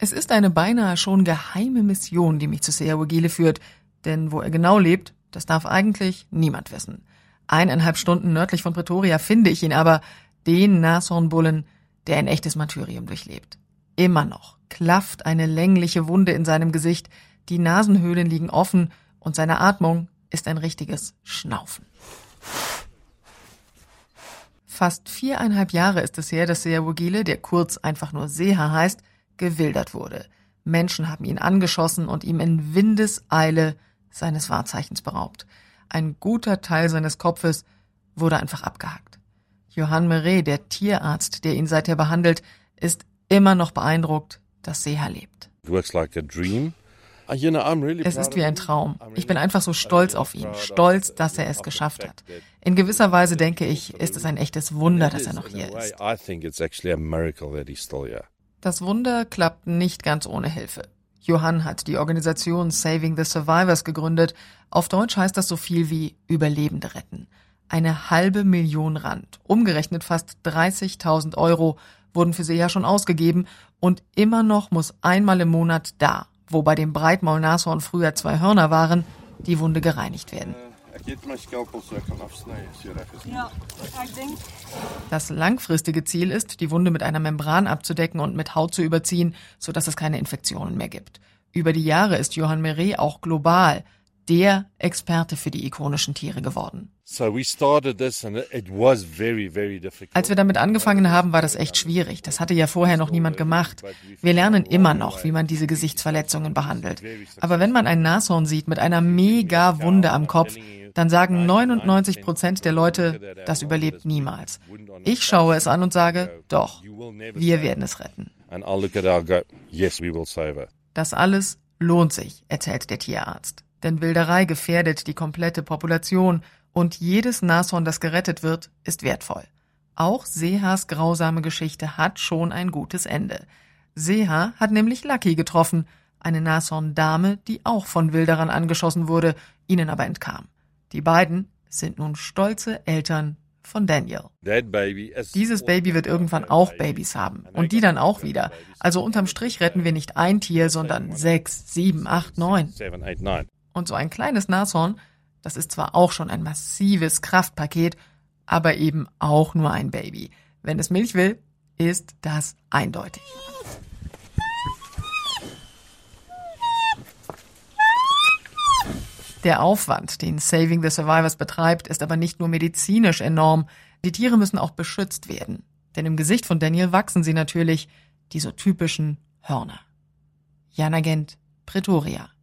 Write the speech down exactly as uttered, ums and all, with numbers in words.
Es ist eine beinahe schon geheime Mission, die mich zu Seyaogile führt, denn wo er genau lebt, das darf eigentlich niemand wissen. Eineinhalb Stunden nördlich von Pretoria finde ich ihn aber, den Nashornbullen, der ein echtes Martyrium durchlebt. Immer noch klafft eine längliche Wunde in seinem Gesicht, die Nasenhöhlen liegen offen und seine Atmung ist ein richtiges Schnaufen. Fast viereinhalb Jahre ist es her, dass Seyaogile, der kurz einfach nur Seha heißt, gewildert wurde. Menschen haben ihn angeschossen und ihm in Windeseile seines Wahrzeichens beraubt. Ein guter Teil seines Kopfes wurde einfach abgehackt. Johan Meret, der Tierarzt, der ihn seither behandelt, ist immer noch beeindruckt, dass Seha lebt. Es ist wie ein Traum. Ich bin einfach so stolz auf ihn, stolz, dass er es geschafft hat. In gewisser Weise denke ich, ist es ein echtes Wunder, dass er noch hier ist. Das Wunder klappt nicht ganz ohne Hilfe. Johan hat die Organisation Saving the Survivors gegründet. Auf Deutsch heißt das so viel wie Überlebende retten. Eine halbe Million Rand, umgerechnet fast dreißigtausend Euro, wurden für Seha schon ausgegeben und immer noch muss einmal im Monat da, wo bei dem Breitmaulnashorn früher zwei Hörner waren, die Wunde gereinigt werden. Das langfristige Ziel ist, die Wunde mit einer Membran abzudecken und mit Haut zu überziehen, sodass es keine Infektionen mehr gibt. Über die Jahre ist Johan Meret auch global der Experte für die ikonischen Tiere geworden. Als wir damit angefangen haben, war das echt schwierig. Das hatte ja vorher noch niemand gemacht. Wir lernen immer noch, wie man diese Gesichtsverletzungen behandelt. Aber wenn man ein Nashorn sieht mit einer mega Wunde am Kopf, dann sagen neunundneunzig Prozent der Leute, das überlebt niemals. Ich schaue es an und sage, doch, wir werden es retten. Das alles lohnt sich, erzählt der Tierarzt. Denn Wilderei gefährdet die komplette Population und jedes Nashorn, das gerettet wird, ist wertvoll. Auch Sehas grausame Geschichte hat schon ein gutes Ende. Seha hat nämlich Lucky getroffen, eine Nashorndame, die auch von Wilderern angeschossen wurde, ihnen aber entkam. Die beiden sind nun stolze Eltern von Daniel. Dieses Baby wird irgendwann auch Babys haben und die dann auch wieder. Also unterm Strich retten wir nicht ein Tier, sondern sechs, sieben, acht, neun. Und so ein kleines Nashorn, das ist zwar auch schon ein massives Kraftpaket, aber eben auch nur ein Baby. Wenn es Milch will, ist das eindeutig. Der Aufwand, den Saving the Survivors betreibt, ist aber nicht nur medizinisch enorm. Die Tiere müssen auch beschützt werden. Denn im Gesicht von Daniel wachsen sie natürlich, die so typischen Hörner. Jana Gent, Pretoria.